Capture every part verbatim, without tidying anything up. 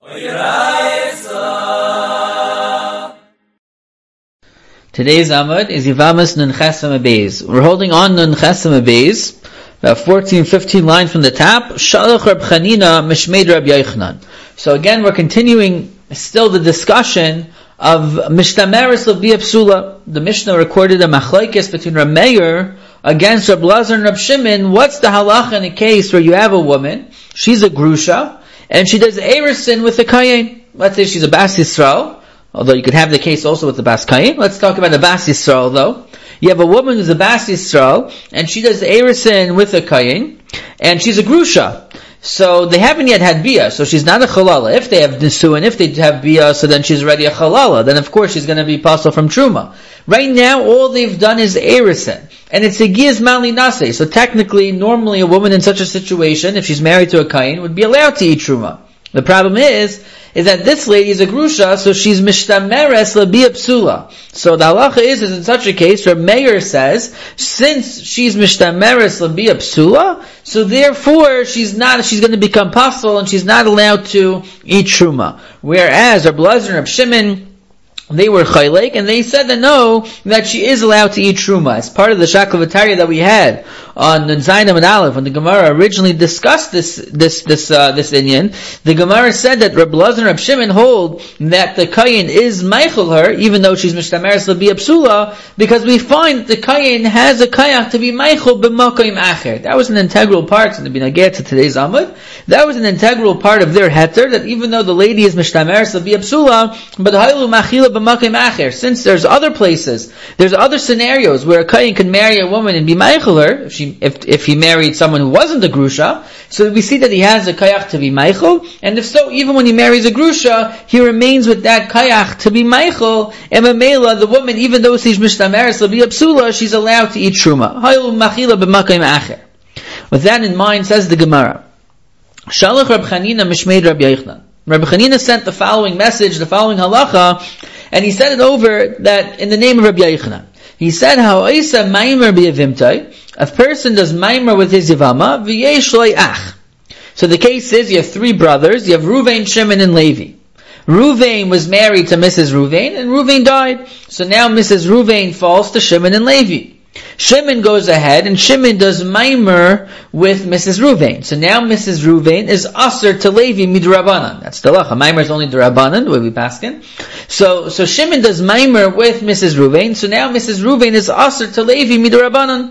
Today's Amud is Yivamas Nun Chesem Beis. We're holding on Nun Chesem Beis, about fourteen, fifteen lines from the top. Shalach Rab Chanina Mishmeid Rab Yochanan. So again, we're continuing still the discussion of Mishtameres Lebi Psula. The Mishnah recorded a machlokes between Rab Meir against Rab Lazar and Rab Shimon. What's the halacha in a case where you have a woman, she's a grusha, and she does erisin with a kayin? Let's say she's a Bas Yisrael. Although you could have the case also with the Bas Kayin. Let's talk about the Bas Yisrael though. You have a woman who's a Bas Yisrael, and she does erisin with a Kayin, and she's a grusha. So they haven't yet had bia, so she's not a chalala. If they have nisuin, if they have bia, so then she's already a chalala. Then of course she's going to be apostle from truma. Right now, all they've done is erisin, and it's a giz mali nase. So technically, normally a woman in such a situation, if she's married to a kain, would be allowed to eat truma. The problem is, is that this lady is a grusha, so she's mishtameres lebi psula. So the halacha is, is in such a case, where Meir says, since she's mishtameres lebi psula, so therefore she's not, she's going to become pasul, and she's not allowed to eat truma. Whereas Rab Lazar and Rab Shimon, they were chaylek, and they said that no, that she is allowed to eat truma. As part of the shaklavataria that we had on Zainam and Aleph, when the Gemara originally discussed this, this, this, uh, this inyan, the Gemara said that Rab Lazar and Rab Shimon hold that the kayin is meichel her, even though she's mishtameres lebi psula, because we find the kayin has a kayach to be meichel b'makom acher. That was an integral part, and to be nageh to today's Amud, that was an integral part of their heter, that even though the lady is mishtameres lebi psula, but haylu machila b'makom acher. Since there's other places, there's other scenarios where a kayin can marry a woman and be meichel her, if she If, if he married someone who wasn't a grusha, so we see that he has a kayach to be meichel, and if so, even when he marries a grusha, he remains with that kayach to be meichel, and Mamela, the woman, even though she's mishtameres lebi psula, she's allowed to eat truma. Haylu machila b'makom acher. With that in mind, says the Gemara, Shalach Rab Chanina Mishmeid Rab Yochanan. Rab Chanina sent the following message, the following halacha, and he sent it over that in the name of Rab Yochanan. He said, "Ha'oisa maimer b'yavimtai." A person does maimer with his yavama, v'yesh lo ach. So the case is, you have three brothers. You have Ruvain, Shimon, and Levi. Ruvain was married to Missus Ruvain, and Ruvain died. So now Missus Ruvain falls to Shimon and Levi. Shimon goes ahead, and Shimon does maimer with Missus Ruvain. So now Missus Ruvain is aser to Levi midrabanan. That's the lacha. Maimer is only drabanan, the way we paskin. So, so Shimon does maimer with Missus Ruvain. So now Missus Ruvain is aser to Levi midrabanan.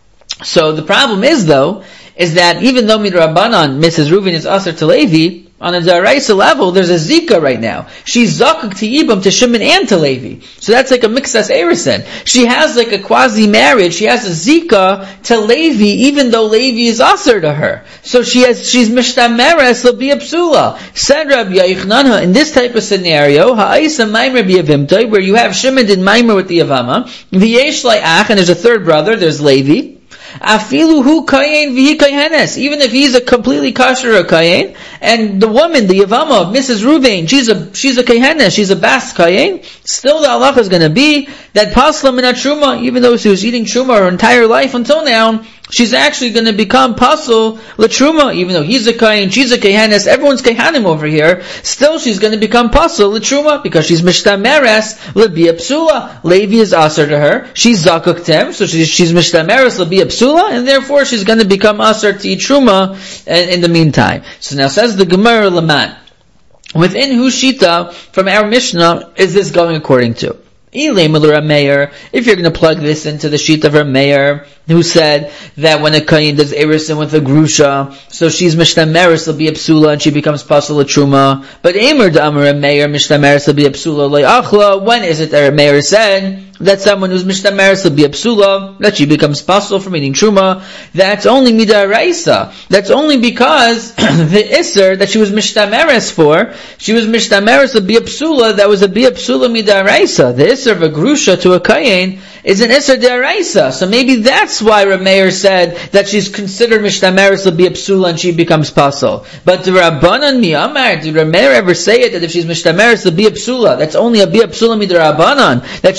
So the problem is though, is that even though midrabanan, Missus Ruvain is aser to Levi, on a daraisa level, there's a zika right now. She's zakuk to Yibam, to Shimon and to Levi. So that's like a mixas erisin. She has like a quasi marriage. She has a zika to Levi, even though Levi is aser to her. So she has, she's mishtameres lebi psula. Said Rabbi Yochanan, in this type of scenario, ha'isa maimer b'yavimtai, where you have Shimon did maimer with the Yavama, v'yesh lai ach, and there's a third brother, there's Levi. Afilu hu kayin v'hi kayenes. Even if he's a completely kosher kayin, and the woman, the Yavama of Missus Ruvain, she's a she's a kayenes, she's a bas kayin, still the halacha is going to be that pasla minat truma, even though she was eating truma her entire life until now, she's actually going to become pasul l'truma, even though he's a kayin, she's a kayenes, everyone's kayanim over here, still she's going to become pasul l'truma, because she's mishtameres lebi psula. Levi is aser to her, she's zakuktem, so she's, she's mishtameres lebi psula, and therefore she's going to become aser to eat truma in, in the meantime. So now says the Gemara Laman, within whose shita from our Mishnah is this going according to? If you're going to plug this into the sheet of Rab Meir, who said that when a kayin does erisin with a grusha, so she's mishtameres lebi psula and she becomes pasul truma. But Eimer d'amar Rab Meir mishtameres lebi psula le'achla. When is it that Rab Meir said that someone who's mishtameres lebi psula, that she becomes pasul from eating truma? That's only midaraisa. That's only because the iser that she was mishtameres for, she was mishtameres lebi psula. That was a bi psula midaraisa. The iser of a grusha to a kayin is an iser deraisa. So maybe that's why Rab Meir said that she's considered mishtameres lebi psula and she becomes pasul. But the Rabbanan miyamar, did Rab Meir ever say it that if she's mishtameres lebi psula, that's only a bi psula midarabanan, that she's going to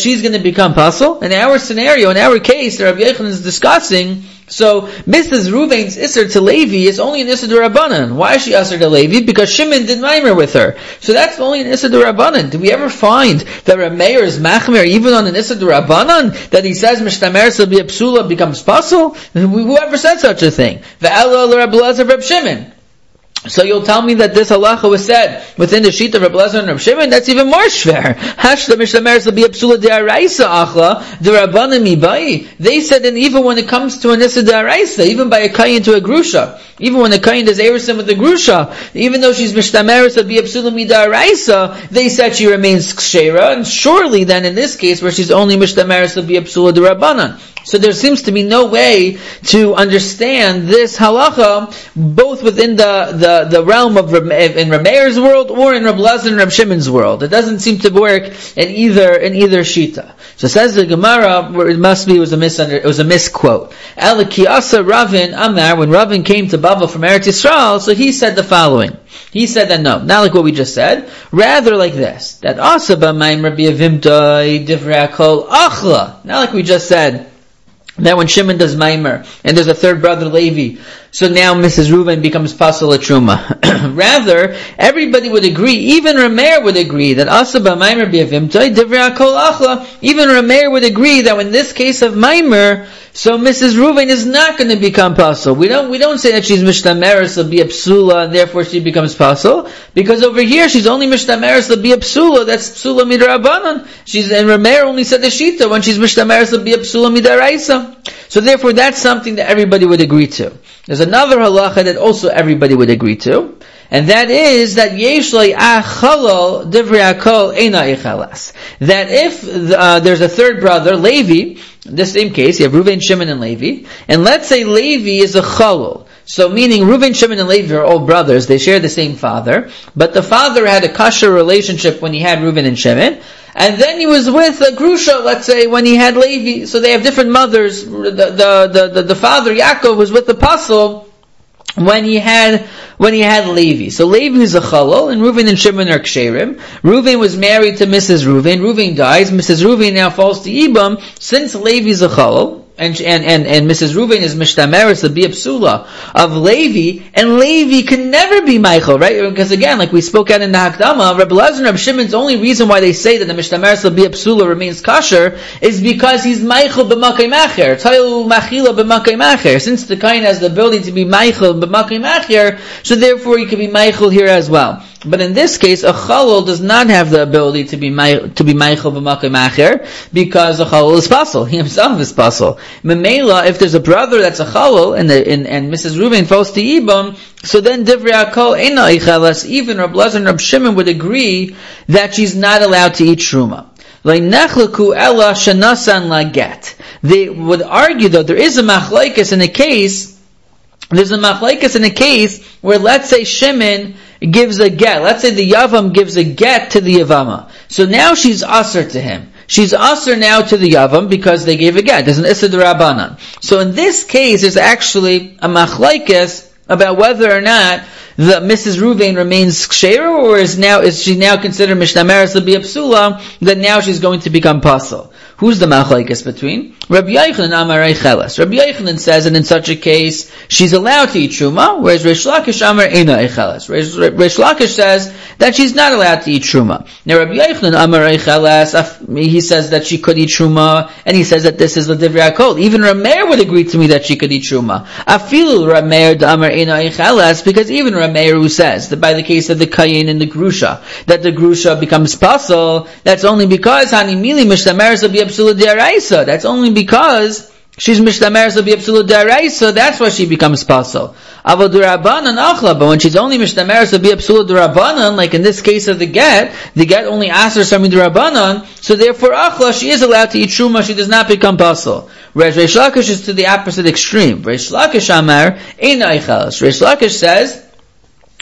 become pasul? In our scenario, in our case, the Rabbi Yochanan is discussing, so Missus Ruvain's Isser to Levi is only an Isser D'Rabbanan. Why is she Isser to Levi? Because Shimon did Maimer with her. So that's only an Isser D'Rabbanan. Do we ever find that Rav Meir is Machmer even on an Isser D'Rabbanan? That he says Mishtamer so be a Psula becomes pasul? Whoever said such a thing? Ve'elo l'Rab Elazar Reb Shimon. So you'll tell me that this halacha was said within the sheet of Reb Elazar and Reb Shimon? That's even more shver. Hashla mishtamer will be a psula de'araisa achla d'Rabbanan mibai. They said that even when it comes to an issa de'araisa, even by a kayin to a grusha, even when a kayin does erisim with a grusha, even though she's mishtamer will be a psula midaraisa, they said she remains kshera, and surely then in this case where she's only mishtamer will be a psula de'Rabbanan. So there seems to be no way to understand this halacha both within the, the, the realm of in Reb Meir's world or in Reb Elazar and Reb Shimon's world. It doesn't seem to work in either in either shita. So says the Gemara, where it must be it was a misunder, it was a misquote. El Kiyasa Ravin Amar, when Ravin came to Bavel from Eretz Yisrael, so he said the following. He said that no, not like what we just said, rather like this, that Asaba Maim Rabbi Avimtai Divrei Kol Achla, not like we just said, that when Shimon does Maimer, and there's a third brother Levi, so now Missus Reuven becomes pasul at Truma. Rather, everybody would agree, even Rameir would agree, that Asaba Maimer B'Avimtai Divrei Kol Achla, even Rameir would agree that in this case of Maimer, so Missus Reuven is not going to become pasul. We don't, we don't say that she's Mishtameres will be a psula, and therefore she becomes pasul, because over here she's only Mishtameres will be a psula, that's psula midrabanan. She's, and Rameir only said the shita, when she's Mishtameres will be a psula midaraisa. So therefore that's something that everybody would agree to. There's another halacha that also everybody would agree to, and that is that yesh lo achalal divrei akol eina ichalas. That if uh, there's a third brother, Levi, in this same case, you have Reuven, Shimon, and Levi, and let's say Levi is a chalal. So meaning Reuven, Shimon, and Levi are all brothers, they share the same father, but the father had a kosher relationship when he had Reuven and Shimon, and then he was with a grusha, let's say, when he had Levi, so they have different mothers. The, the, the, the, the father, Yaakov, was with the pasul when he had, when he had Levi. So Levi is a chalal, and Reuven and Shimon are ksherim. Reuven was married to Missus Reuven. Reuven dies. Missus Reuven now falls to Ibam. Since Levi is a chalal, and, and, and, and Missus Reuven is mishtameres, the biapsula of Levi, and Levi can never be Michael, right? Because again, like we spoke out in the Hakdama, Reb Elazar and Reb Shimon's only reason why they say that the mishtameres, the biapsula remains kosher is because he's Michael b'makay macher. Tayu machila b'makay macher. Since the kain has the ability to be Michael b'makay macher, so therefore he can be Michael here as well. But in this case, a chalal does not have the ability to be to be Michael b'makay macher, because a chalal is pasul. He himself is pasul. Memela, if there's a brother that's a chalal, and, the, and, and Missus Reuven falls to Ibam, so then divrei akol eina ichalas, even Reb Elazar and Reb Shimon would agree that she's not allowed to eat truma. Le'nechleku ela shenasan laget. They would argue though, there is a machlaikas in a case, there's a machlaikas in a case where let's say Shimon gives a get, let's say the Yavam gives a get to the Yavama. So now she's asr to him. She's asr now to the Yavam because they gave a get. There's an Issa D'Rabbanan. So in this case, there's actually a machlaikas about whether or not the Missus Reuven remains ksheira, or is now is she now considered mishtameres l'biapsula, that now she's going to become pasul. Who's the machlaikas between? Rabbi Yochanan Amar Eicheles. Rabbi Yochanan says that in such a case, she's allowed to eat truma, whereas Reish Lakish Amar Eina Eicheles. Reish Lakish says that she's not allowed to eat truma. Now Rabbi Yochanan Amar Eicheles, he says that she could eat truma, and he says that this is the divrei akol. Even Rameir would agree to me that she could eat truma. Afilu Rameir Amar Eina Eicheles, because even Rameir who says that by the case of the kayin and the grusha, that the grusha becomes pasul, that's only because Hani Mili Mishtameres will be absolute deraisa. That's only because she's mishtameres will be absolute deraisa. That's why she becomes pasul. Avad Rabbanan achla, but when she's only mishtameres will be absolute Rabbanan, like in this case of the get, the get only asks her something Rabbanan, so therefore achla, she is allowed to eat truma. She does not become pasul. Whereas Reish Lakish is to the opposite extreme. Reish Lakish Amar Eina Eicheles. Reish Lakish says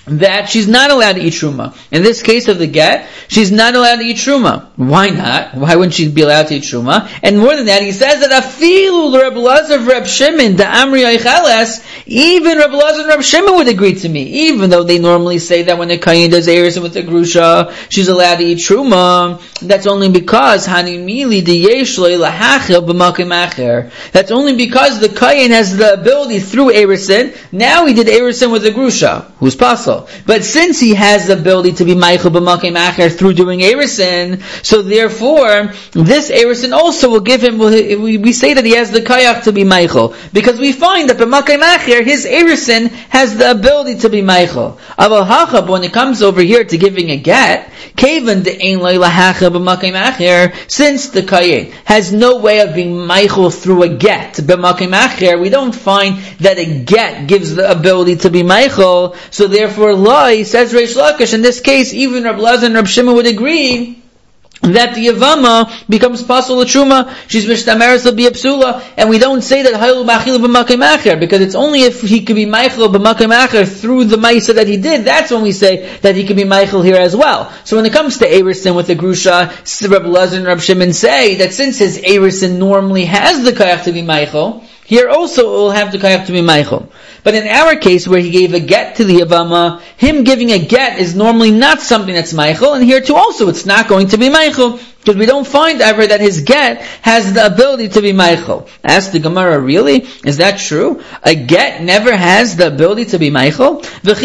that she's not allowed to eat truma. In this case of the get, she's not allowed to eat truma. Why not? Why wouldn't she be allowed to eat truma? And more than that, he says that afilu Reb Lazar Reb Shimon da Amri Eicheles, even Reb Lazar and Reb Shimon would agree to me, even though they normally say that when the Kayin does Eris with the Grusha, she's allowed to eat truma. That's only because Hanimili de Yeshloi lahachil b'makim acher. That's only because the Kayin has the ability through Erisin. Now he did Erisin with the Grusha, who's possible. But since he has the ability to be Meichel b'makim acher through doing Erisin, so therefore, this Erisin also will give him, we, we say that he has the Kayach to be Meichel, because we find that b'makim acher, his Erisin has the ability to be Meichel. Aval hachab, when it comes over here to giving a get, Kaven de ein loy lahachab b'makim acher, since the Kayin has no way of being Meichel through a get, b'makim acher, we don't find that a get gives the ability to be Meichel, so therefore, Loi, says Reish Lakish, in this case, even Reb Lazar and Reb Shimon would agree that the Yavama becomes pasul l'truma, she's mishtameres l'biyapsula, and we don't say that haylu machil b'makim acher, because it's only if he could be meichel b'makim acher through the ma'isa that he did, that's when we say that he could be meichel here as well. So when it comes to Erisin with the Grusha, Reb Lazar and Reb Shimon say that since his Erisin normally has the kayach to be meichel, here also it will have the kayach to be meichel. But in our case, where he gave a get to the Yavama, him giving a get is normally not something that's meichel, and here too also it's not going to be meichel, because we don't find ever that his get has the ability to be meichel. Ask the Gemara, really? Is that true? A get never has the ability to be meichel?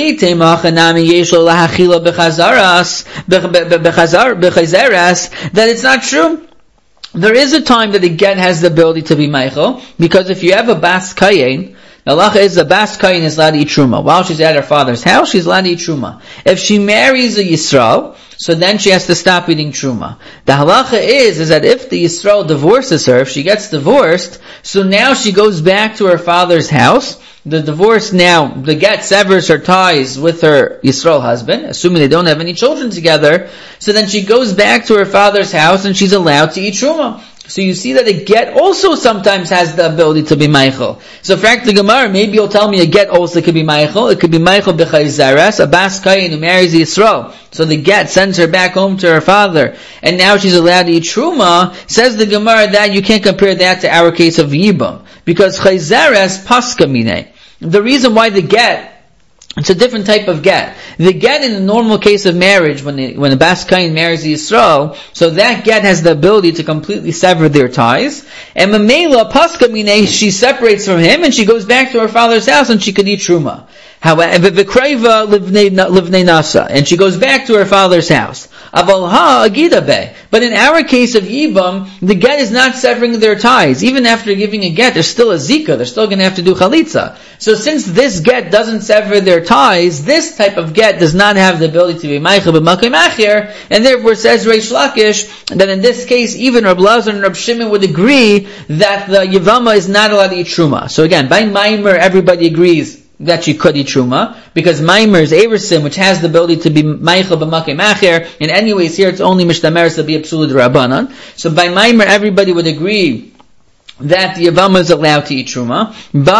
That it's not true? There is a time that a get has the ability to be meichel, because if you have a bas kayin, the halacha is the bas kayin is allowed to eat truma. While she's at her father's house, she's allowed to eat truma. If she marries a Yisrael, so then she has to stop eating truma. The halacha is, is that if the Yisrael divorces her, if she gets divorced, so now she goes back to her father's house. The divorce now, the get severs her ties with her Yisrael husband, assuming they don't have any children together, so then she goes back to her father's house and she's allowed to eat truma. So you see that a get also sometimes has the ability to be meichel. So frankly, the Gemara, maybe you'll tell me a get also could be meichel. It could be meichel b'chayzeres, a bas kayin who marries Yisrael. So the get sends her back home to her father, and now she's allowed to eat truma. Says the Gemara that you can't compare that to our case of yibam, because chayzeres paska mine. The reason why the get, it's a different type of get. The get in the normal case of marriage, when the, when the bas kayin marries the Yisrael, so that get has the ability to completely sever their ties. And Mamela, Paska Mine, she separates from him and she goes back to her father's house and she could eat truma. However, Vikraiva livnei nasa, and she goes back to her father's house. Avalha agida be. But in our case of Yibam, the get is not severing their ties. Even after giving a get, there's still a zika. They're still going to have to do chalitza. So since this get doesn't sever their ties, this type of get does not have the ability to be meichel b'makim acher, and therefore says Reish Lakish that in this case, even Reb Lazar and Reb Shimon would agree that the Yivama is not allowed to eat truma. So again, by Maimer, everybody agrees that she could eat truma, because Maimer is Erisin, which has the ability to be meichel b'makim acher, and anyways here it's only mishtameres to be absolute rabbanan. So by Maimer everybody would agree that the Yavama is allowed to eat truma.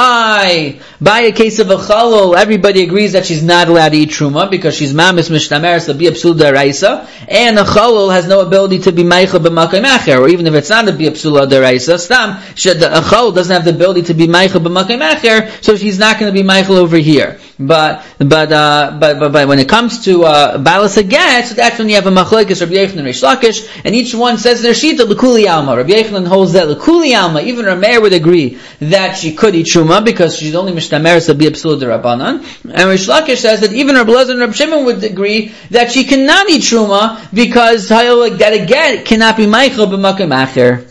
By by a case of a chalol, everybody agrees that she's not allowed to eat truma because she's mamis mishtameres to be absolute deraisa, and a chalol has no ability to be meichel b'makim acher, or even if it's not a be absolute deraisa, stam a chalol doesn't have the ability to be meichel b'makim acher, so she's not going to be meichel over here. But but uh but but, but when it comes to uh balas agat, so that's when you have a machlokes Rabbi Yochanan and Reish Lakish, and each one says their shita l'kuli alma. Rabbi Yochanan holds that l'kuli alma. Even Rameir would agree that she could eat truma because she's only mishtameres to be absolute rabbanan. And Reish Lakish says that even Rabbi Lazar and Rabbi Shimon would agree that she cannot eat truma because that a get cannot be meichel b'makim acher.